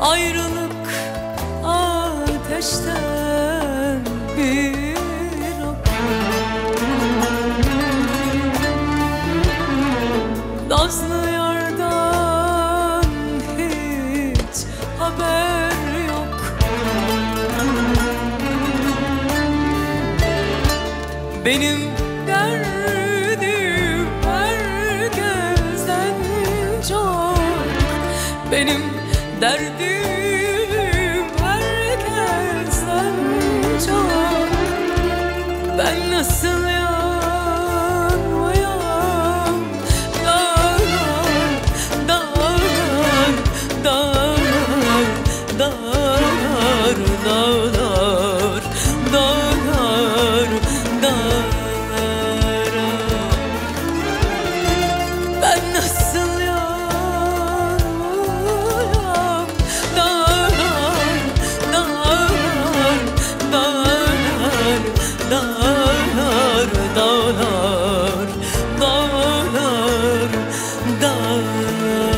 Ayrılık ateşten bir ok. Nazlı yardan hiç haber yok. Benim derdim herkesten çok. Benim derdim herkesten çok. Ben nasıl yanmayam? Dağlar, dağlar, dağlar, dağlar, dağlar, dağlar, dağlar. Ben nasıl yanmayam? Dağlar, dağlar, dağlar, dağlar, dağlar, dağlar, dağlar.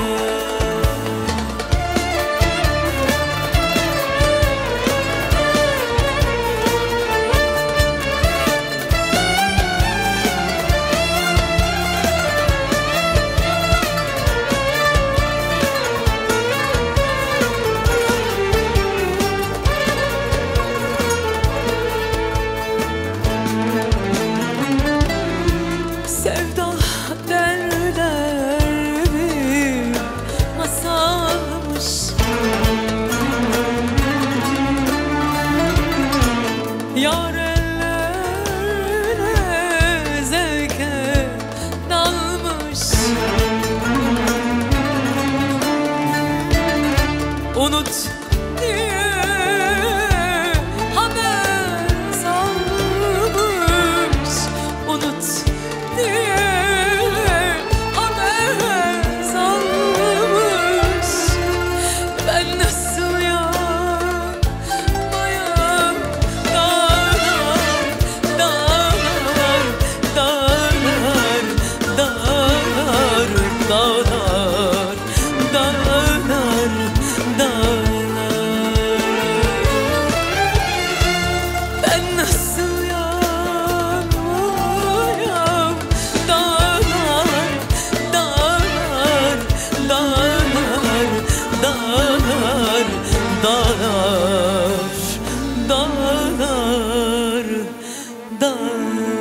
Sevda derler bir masalmış. Yar ellerine zevke dalmış. Unut diye haber salmış. Unut diye haber salmış. Ben nasıl yanmayam? Dağlar, dağlar, dağlar, dağlar, dağlar, dağlar, dağlar. Ben nasıl yanmayam? Dağlar, dağlar, dağlar, dağlar, dağlar, dağlar, dağlar.